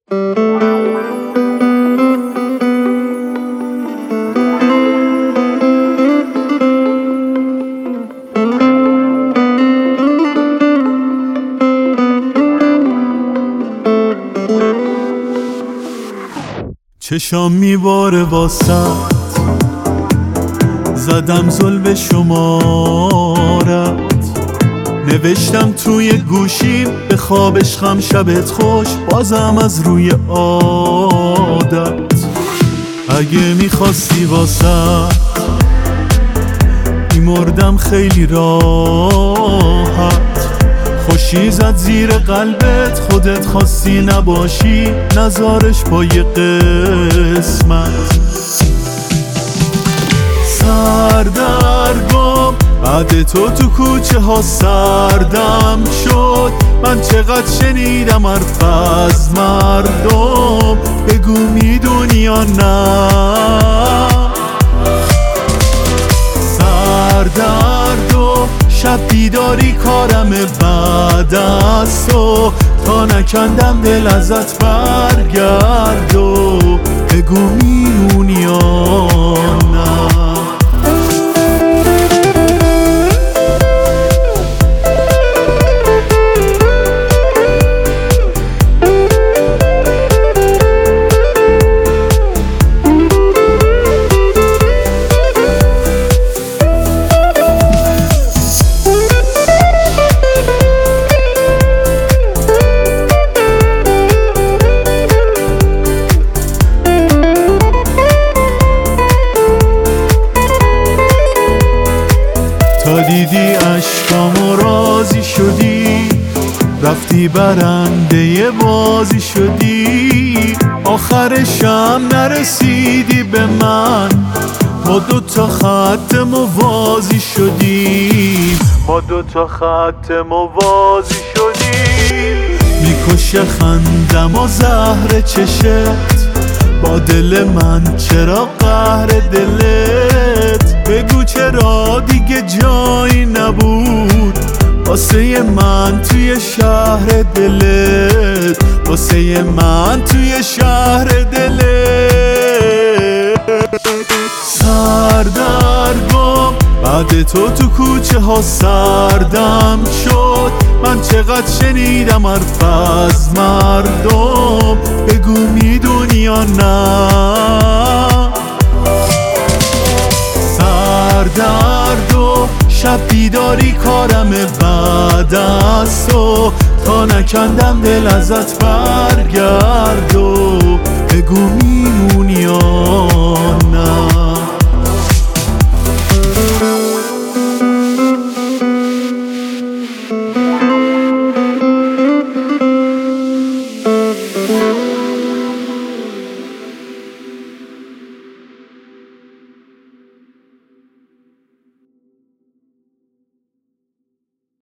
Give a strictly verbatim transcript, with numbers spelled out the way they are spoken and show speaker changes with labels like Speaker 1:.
Speaker 1: چشام میباره واسط، زدم زل شمارت، نوشتم توی گوشیم به خواب عشقم شبت خوش، بازم از روی عادت. اگه میخواستی واسط میمردم خیلی راحت، خوشی زد زیر قلبت، خودت خواستی نباشی نزارش با یه قسمت. سردرگم بعد تو تو کوچه ها سردم شد، من چقدر شنیدم حرف از مردم، بگو میدونی یا نه. سردرد و شب بیداری کارم بعد از تو، تا نکندم دل ازت برگرد و بگو میمونی یا نه. تا دیدی عشقامو راضی شدی، رفتی برنده بازی شدی، آخرشم نرسیدی به من، ما دوتا خط موازی شدیم، ما دوتا خط موازی شدیم. میکشه خندم و زهر چشت، با دل من چرا قهر دلت، بگو چرا دیگه جایی نبود واسه من توی شهر دلت، واسه من توی شهر دلت. سردرگم بعد تو تو کوچه ها سردم شد، من چقدر شنیدم حرف از مردم، بگو میدونی یا نه. سردرد و شب بیداری کارم بعد از تو، تا نکندم دل ازت برگرد و بگو میمونی یا